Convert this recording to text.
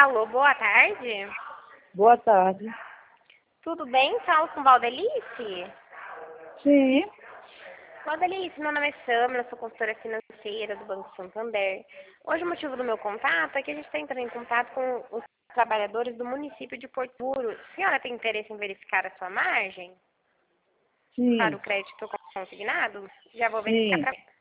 Alô, boa tarde. Boa tarde. Tudo bem? Falo com Valdelice? Sim. Valdelice, meu nome é Samara, sou consultora financeira do Banco Santander. Hoje o motivo do meu contato é que a gente está entrando em contato com os trabalhadores do município de Porto Seguro. A senhora tem interesse em verificar a sua margem para Sim. o crédito consignado? Já vou verificar Sim. para